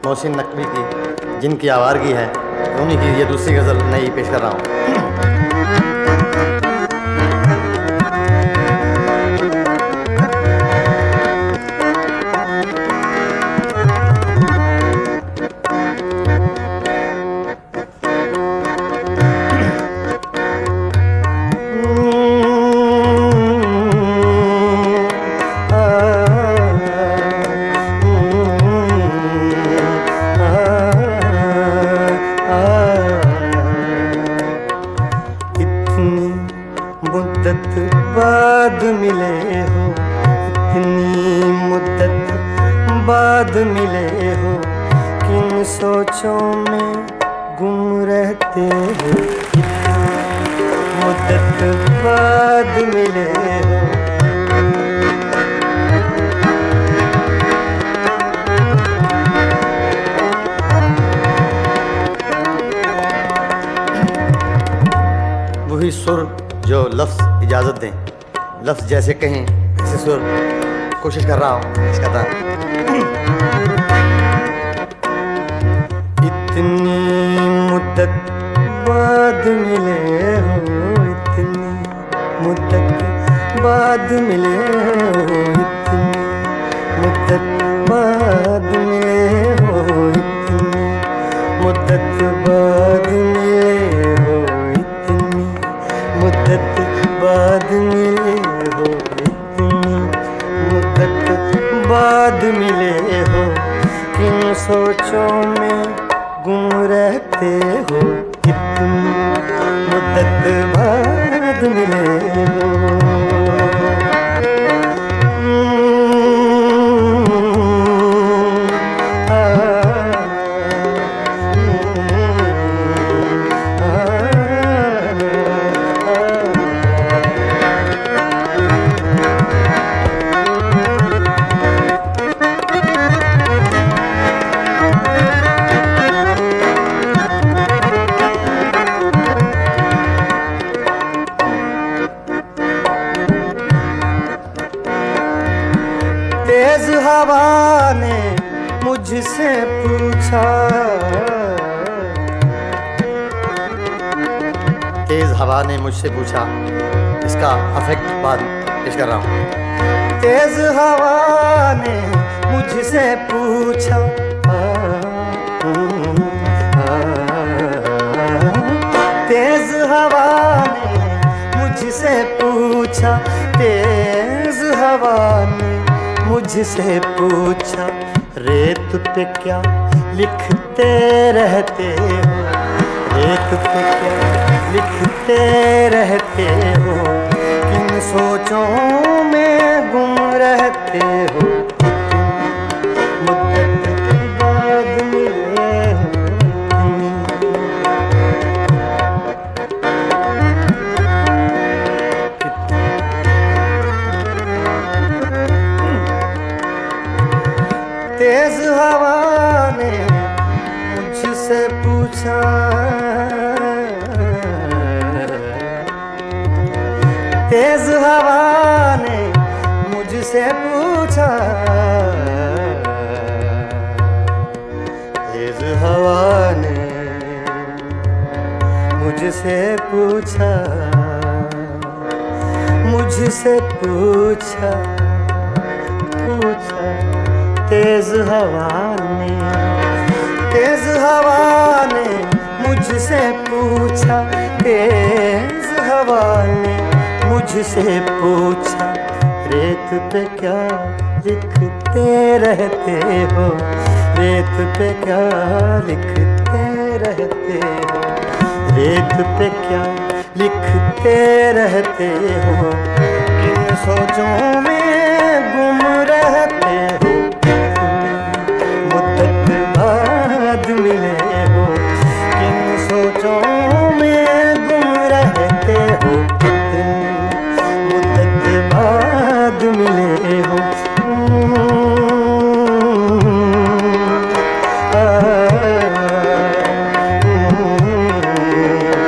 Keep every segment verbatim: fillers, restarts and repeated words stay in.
मोहसिन नकवी की, जिनकी आवारगी है, उन्हीं की ये दूसरी गज़ल नई पेश कर रहा हूँ। मुद्दत बाद मिले हो, इतनी मुद्दत बाद मिले हो, किन सोचों में गुम रहते हो। मुद्दत बाद मिले हो, वही सुर जो लफ्ज़ इजाज़त दें, लफ्ज़ जैसे कहें ऐसे सुर कोशिश कर रहा हूँ इसका था। इतनी मुद्दत बाद मिले हो, इतनी मुद्दत बाद मिले हो, इतनी मुद्दत बाद मिले हो, इतनी मुद्दत बाद मिले हो, इतनी मुद्दत बाद मिले हो, इतनी मुद्दत बाद मिले हो, किन सोचों में गुम रहते हो, इतनी मुद्दत बाद मिले हो। तेज हवा ने मुझसे पूछा, तेज़ हवा ने मुझसे पूछा, इसका अफेक्ट बाद पेश कर रहा हूँ। तेज हवा ने मुझसे पूछा, तेज हवा ने मुझसे पूछा, तेज हवा ने मुझसे पूछा, रेत पे क्या लिखते रहते हो, रेत पे क्या लिखते रहते हो, किन सोचों में गुम रहते हो, मुद्दत बाद मिले हो। तेज हवा ने मुझसे पूछा, तेज हवा ने मुझसे पूछा, तेज हवा ने मुझसे पूछा, मुझसे पूछा, पूछा तेज हवा ने, तेज हवा ने मुझसे पूछा, तेज हवा ने मुझसे पूछा, रेत पे क्या लिखते रहते हो, रेत पे क्या लिखते रहते हो, रेत पे क्या लिखते रहते हो, किन सोचों में गुम रहते हो, मुद्दत बाद मिले हो, किन सोचों में गुम रहते हो, मुद्दत बाद मिले हो।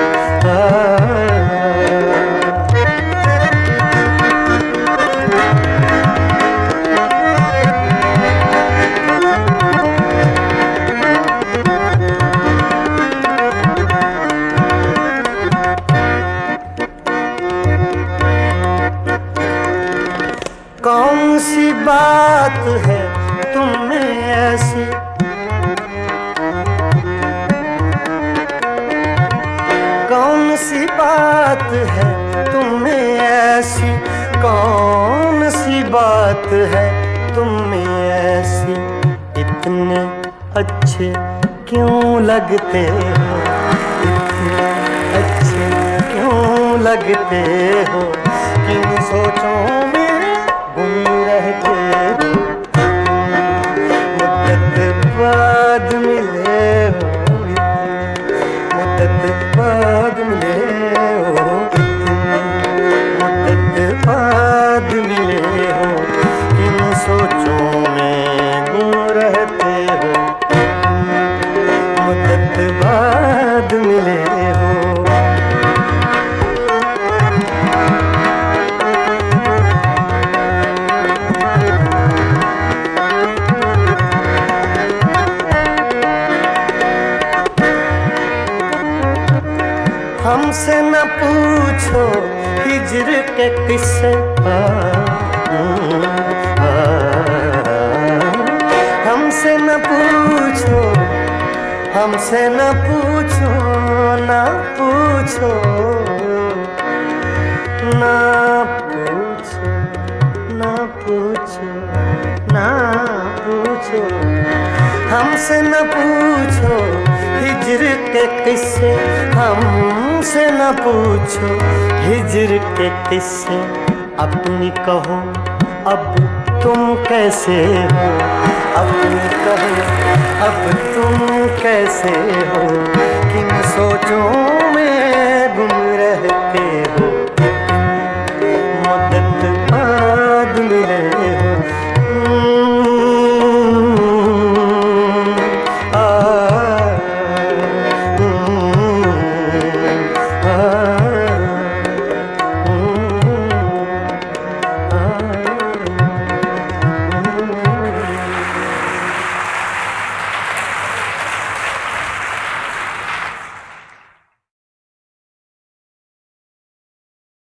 आ, आ, आ, बात है तुम में ऐसी, कौन सी बात है तुम में ऐसी, कौन सी बात है तुम में ऐसी, इतने अच्छे क्यों लगते हो, इतने अच्छे क्यों लगते हो, किन सोचों में गुम रहते हो, मुद्दत बाद मिले हो, मुद्दत बाद मिले हो, मुद्दत बाद मिले हो, किन सोचों में गुम रहते हो, मुद्दत बाद मिले हो। हमसे न पूछो हिज्र के किस्से, हमसे न पूछो, हमसे न पूछो, न पूछो, न पूछो, न पूछो, न पूछो, हमसे न पूछो हिज्र के किस्से, हमसे न पूछो हिज्र के किस्से, अपनी कहो अब तुम कैसे हो, अपनी कहो अब तुम कैसे हो, किन सोचों में गुम रहते हो,